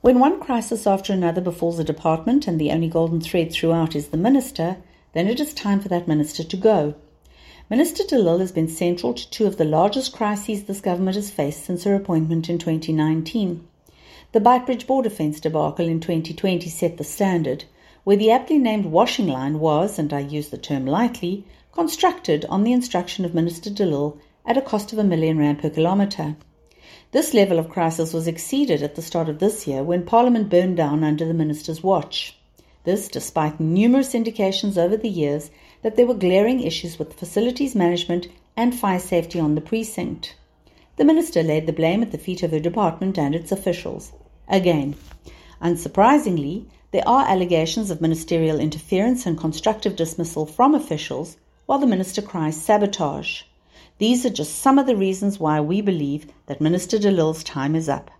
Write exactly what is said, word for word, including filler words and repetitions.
When one crisis after another befalls a department and the only golden thread throughout is the minister, then it is time for that minister to go. Minister de Lille has been central to two of the largest crises this government has faced since her appointment in twenty nineteen. The Beitbridge border fence debacle in twenty twenty set the standard, where the aptly named washing line was, and I use the term lightly, constructed on the instruction of Minister de Lille at a cost of a million rand per kilometre. This level of crisis was exceeded at the start of this year when Parliament burned down under the minister's watch. This despite numerous indications over the years that there were glaring issues with facilities management and fire safety on the precinct. The minister laid the blame at the feet of her department and its officials. Again, unsurprisingly, there are allegations of ministerial interference and constructive dismissal from officials, while the minister cries sabotage. These are just some of the reasons why we believe that Minister de Lille's time is up.